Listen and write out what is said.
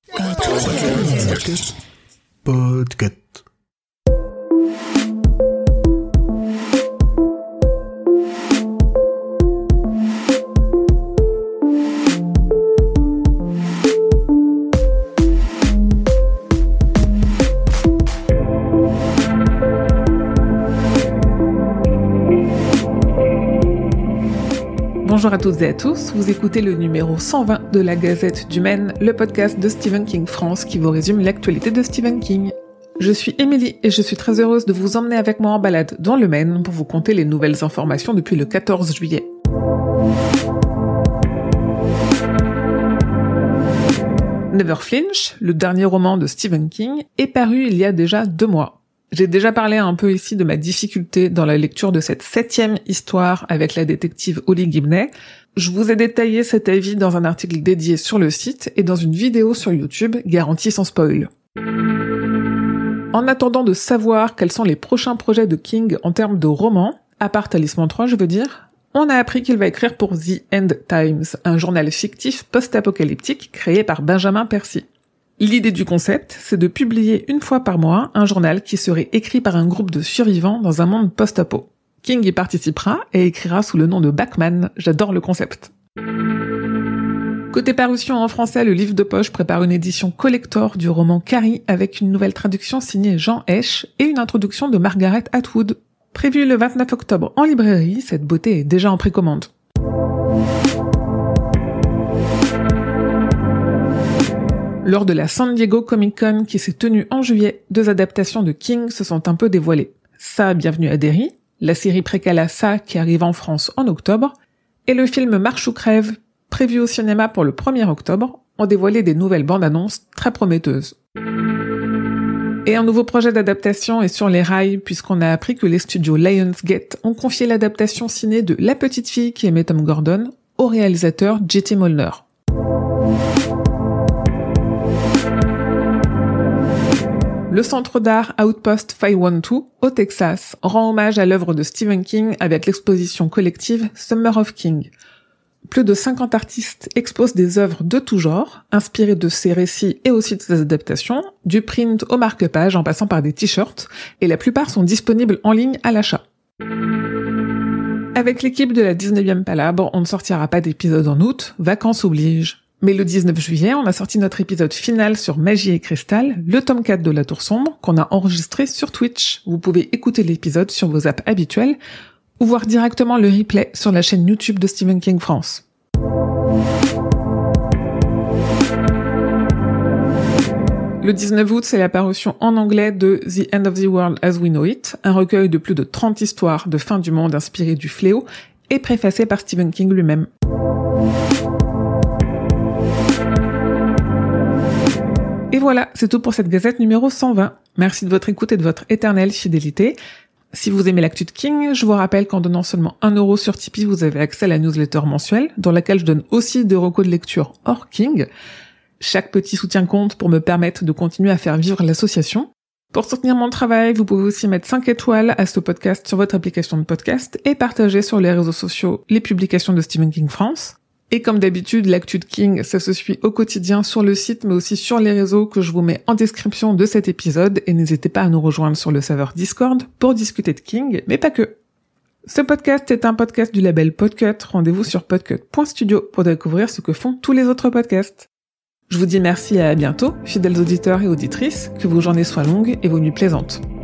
Podcast. Bonjour à toutes et à tous, vous écoutez le numéro 120 de la Gazette du Maine, le podcast de Stephen King France qui vous résume l'actualité de Stephen King. Je suis Émilie et je suis très heureuse de vous emmener avec moi en balade dans le Maine pour vous conter les nouvelles informations depuis le 14 juillet. Never Flinch, le dernier roman de Stephen King, est paru il y a déjà 2 mois. J'ai déjà parlé un peu ici de ma difficulté dans la lecture de cette 7e histoire avec la détective Holly Gibney. Je vous ai détaillé cet avis dans un article dédié sur le site et dans une vidéo sur YouTube, garantie sans spoil. En attendant de savoir quels sont les prochains projets de King en termes de romans, à part Talisman 3 je veux dire, on a appris qu'il va écrire pour The End Times, un journal fictif post-apocalyptique créé par Benjamin Percy. L'idée du concept, c'est de publier une fois par mois un journal qui serait écrit par un groupe de survivants dans un monde post-apo. King y participera et écrira sous le nom de Bachman, j'adore le concept. Côté parution en français, le livre de poche prépare une édition collector du roman Carrie avec une nouvelle traduction signée Jean Hesch et une introduction de Margaret Atwood. Prévue le 29 octobre en librairie, cette beauté est déjà en précommande. Lors de la San Diego Comic Con qui s'est tenue en juillet, 2 adaptations de King se sont un peu dévoilées. Ça, Bienvenue à Derry, la série préquelle à Ça qui arrive en France en octobre, et le film Marche ou crève, prévu au cinéma pour le 1er octobre, ont dévoilé des nouvelles bandes-annonces très prometteuses. Et un nouveau projet d'adaptation est sur les rails puisqu'on a appris que les studios Lionsgate ont confié l'adaptation ciné de La petite fille qui aimait Tom Gordon au réalisateur J.T. Molnar. Le centre d'art Outpost 512, au Texas, rend hommage à l'œuvre de Stephen King avec l'exposition collective Summer of King. Plus de 50 artistes exposent des œuvres de tout genre, inspirées de ses récits et aussi de ses adaptations, du print au marque-page en passant par des t-shirts, et la plupart sont disponibles en ligne à l'achat. Avec l'équipe de la 19e Palabre, on ne sortira pas d'épisode en août, vacances oblige. Mais le 19 juillet, on a sorti notre épisode final sur Magie et Cristal, le tome 4 de La Tour Sombre, qu'on a enregistré sur Twitch. Vous pouvez écouter l'épisode sur vos apps habituelles, ou voir directement le replay sur la chaîne YouTube de Stephen King France. Le 19 août, c'est la parution en anglais de The End of the World as We Know It, un recueil de plus de 30 histoires de fin du monde inspirées du fléau, et préfacé par Stephen King lui-même. Et voilà, c'est tout pour cette gazette numéro 120. Merci de votre écoute et de votre éternelle fidélité. Si vous aimez l'actu de King, je vous rappelle qu'en donnant seulement 1 € sur Tipeee, vous avez accès à la newsletter mensuelle, dans laquelle je donne aussi des recos de lecture hors King. Chaque petit soutien compte pour me permettre de continuer à faire vivre l'association. Pour soutenir mon travail, vous pouvez aussi mettre 5 étoiles à ce podcast sur votre application de podcast et partager sur les réseaux sociaux les publications de Stephen King France. Et comme d'habitude, l'actu de King, ça se suit au quotidien sur le site, mais aussi sur les réseaux que je vous mets en description de cet épisode, et n'hésitez pas à nous rejoindre sur le serveur Discord pour discuter de King, mais pas que. Ce podcast est un podcast du label Podcut, rendez-vous sur podcut.studio pour découvrir ce que font tous les autres podcasts. Je vous dis merci et à bientôt, fidèles auditeurs et auditrices, que vos journées soient longues et vos nuits plaisantes.